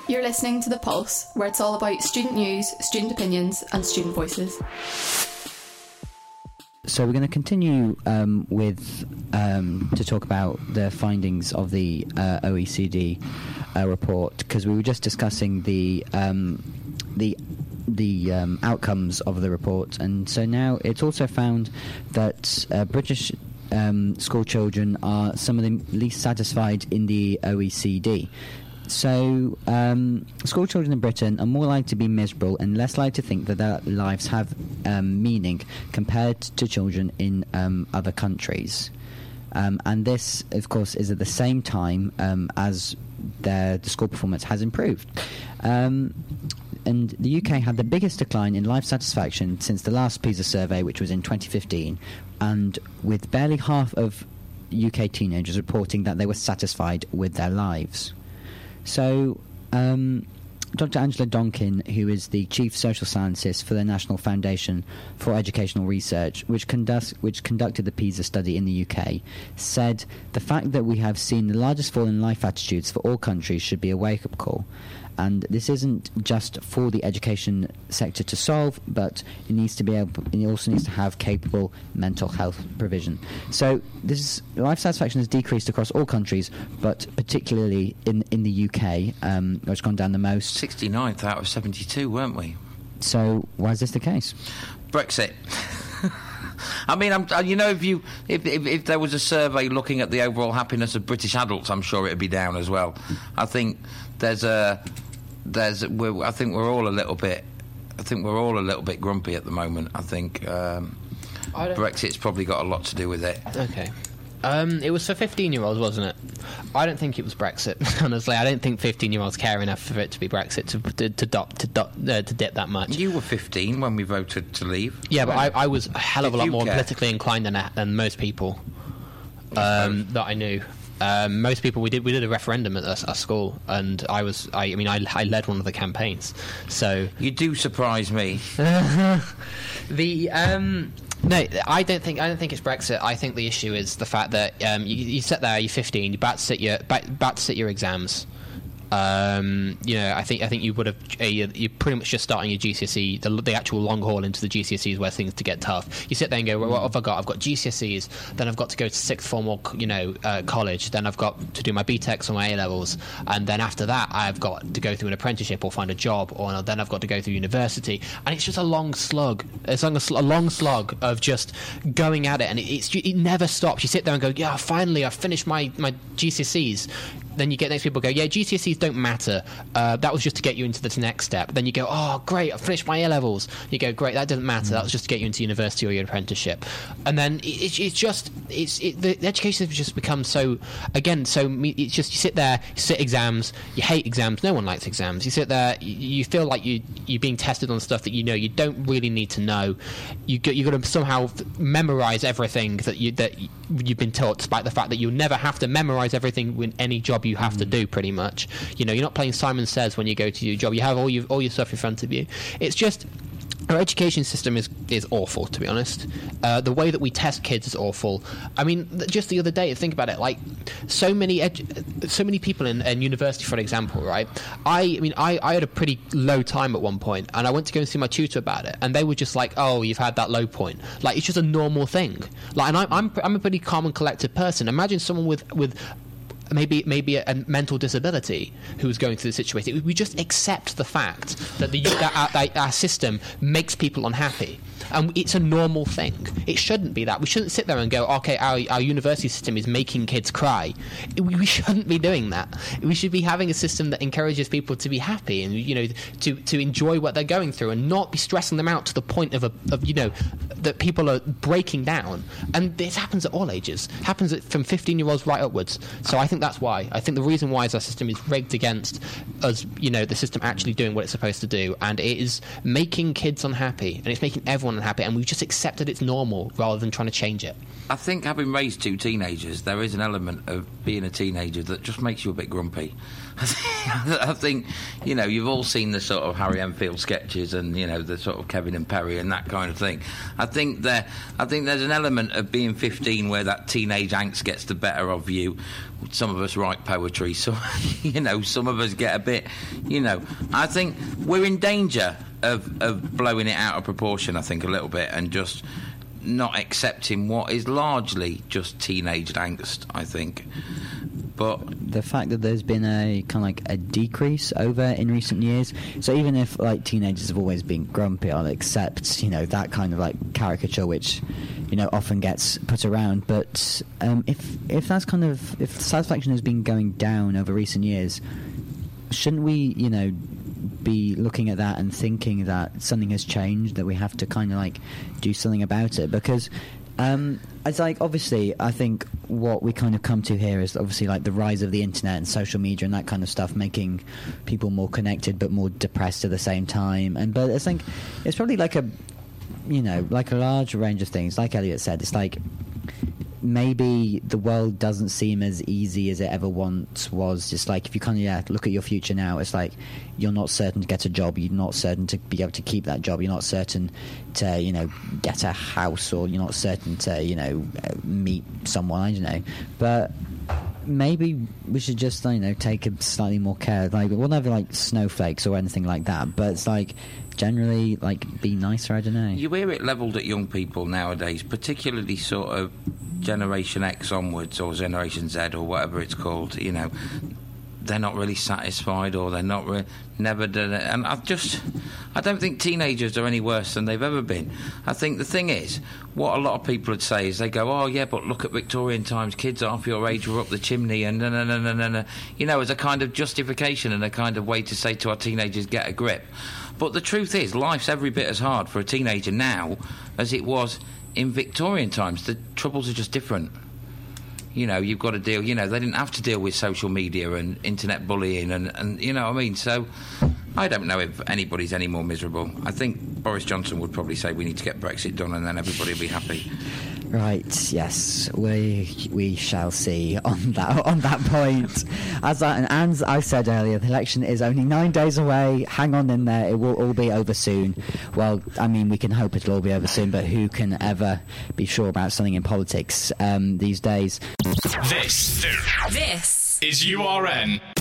You're listening to The Pulse, where it's all about student news, student opinions and student voices. So we're going to continue to talk about the findings of the OECD report, because we were just discussing the outcomes of the report, and so now it's also found that British school children are some of the least satisfied in the OECD. So, school children in Britain are more likely to be miserable and less likely to think that their lives have meaning compared to children in other countries. And this, of course, is at the same time as the school performance has improved. And the UK had the biggest decline in life satisfaction since the last PISA survey, which was in 2015, and with barely half of UK teenagers reporting that they were satisfied with their lives. So, Dr. Angela Donkin, who is the Chief Social Scientist for the National Foundation for Educational Research, which conducted the PISA study in the UK, said the fact that we have seen the largest fall in life attitudes for all countries should be a wake-up call. And this isn't just for the education sector to solve, but it also needs to have capable mental health provision. So this life satisfaction has decreased across all countries, but particularly in the UK, where it's gone down the most. 69th out of 72, weren't we? So why is this the case? Brexit. I mean, if there was a survey looking at the overall happiness of British adults, I'm sure it'd be down as well. I think I think we're all a little bit grumpy at the moment. I think Brexit's probably got a lot to do with it. Okay. It was for 15-year-olds, wasn't it? I don't think it was Brexit. Honestly, I don't think 15-year-olds care enough for it to be Brexit to dip that much. You were 15 when we voted to leave. Yeah, but I was a hell of a lot more politically inclined than most people that I knew. Most people, we did a referendum at our school, and I led one of the campaigns. So you do surprise me. No, I don't think it's Brexit. I think the issue is the fact that you sit there, you're 15, you're about to sit your exams. I think you would have. You're pretty much just starting your GCSE, the actual long haul into the GCSEs where things to get tough. You sit there and go, well, what have I got? I've got GCSEs, then I've got to go to sixth form or college, then I've got to do my BTECs or my A levels, and then after that I've got to go through an apprenticeship or find a job, or then I've got to go through university, and it's just a long slug. It's like a long slug of just going at it, and it never stops. You sit there and go, yeah, finally I've finished my GCSEs. Then you get next people go, yeah, GCSEs don't matter. That was just to get you into the next step. Then you go, oh, great, I finished my A-levels. You go, great, that doesn't matter. That was just to get you into university or your apprenticeship. And then the education has just become so it's just you sit there, you sit exams, you hate exams. No one likes exams. You sit there, you feel like you're being tested on stuff that you don't really need to know. You've got to somehow memorise everything that you've been taught, despite the fact that you'll never have to memorise everything in any job you have to do, pretty much. You're not playing Simon Says when you go to your job. You have all your stuff in front of you. It's just our education system is awful, to be honest. The way that we test kids is awful. I mean, just the other day, think about it. Like so many people in university, for example, right? I had a pretty low time at one point, and I went to go and see my tutor about it, and they were just like, "Oh, you've had that low point." Like it's just a normal thing. Like, and I'm a pretty calm and collected person. Imagine someone with maybe a mental disability who is going through the situation. We just accept the fact that our system makes people unhappy, and it's a normal thing. It shouldn't be that. We shouldn't sit there and go, okay, our university system is making kids cry. We shouldn't be doing that. We should be having a system that encourages people to be happy and to enjoy what they're going through, and not be stressing them out to the point of that people are breaking down. And this happens at all ages. It happens from 15-year-olds right upwards. So I think that's why. I think the reason why is our system is rigged against us, the system actually doing what it's supposed to do, and it is making kids unhappy, and it's making everyone unhappy, and we've just accepted it's normal rather than trying to change it. I think having raised two teenagers, there is an element of being a teenager that just makes you a bit grumpy. I think, you know, you've all seen the sort of Harry Enfield sketches and, you know, the sort of Kevin and Perry and that kind of thing. I think there's an element of being 15 where that teenage angst gets the better of you. Some of us write poetry, so, you know, some of us get a bit, you know. I think we're in danger of blowing it out of proportion, I think, a little bit, and just not accepting what is largely just teenage angst, I think. But the fact that there's been a kind of like a decrease over in recent years, so even if like teenagers have always been grumpy, I'll accept, you know, that kind of like caricature which, you know, often gets put around. But if that's kind of, if satisfaction has been going down over recent years, shouldn't we, you know, be looking at that and thinking that something has changed, that we have to kind of like do something about it? Because it's like, obviously, I think what we kind of come to here is obviously like the rise of the internet and social media and that kind of stuff, making people more connected but more depressed at the same time. But I think it's probably like a, you know, like a large range of things. Like Elliot said, it's like maybe the world doesn't seem as easy as it ever once was. Just like if you kind of look at your future now, it's like you're not certain to get a job, you're not certain to be able to keep that job, you're not certain to, you know, get a house, or you're not certain to, you know, meet someone, I don't know. But maybe we should just, you know, take a slightly more care. Like, we'll never like snowflakes or anything like that, but it's like generally like be nicer, I don't know. You hear it levelled at young people nowadays, particularly sort of Generation X onwards, or Generation Z, or whatever it's called. You know, they're not really satisfied, or they're not never done it. And I don't think teenagers are any worse than they've ever been. I think the thing is, what a lot of people would say is they go, oh yeah, but look at Victorian times, kids half your age were up the chimney, and no, you know, as a kind of justification and a kind of way to say to our teenagers, get a grip. But the truth is, life's every bit as hard for a teenager now as it was in Victorian times. The troubles are just different. You know, you've got to deal, you know, they didn't have to deal with social media and internet bullying and you know what I mean? So I don't know if anybody's any more miserable. I think Boris Johnson would probably say we need to get Brexit done and then everybody will be happy. Right, yes, we shall see on that point. As I said earlier, the election is only 9 days away. Hang on in there, it will all be over soon. Well, I mean, we can hope it'll all be over soon, but who can ever be sure about something in politics these days? This is URN.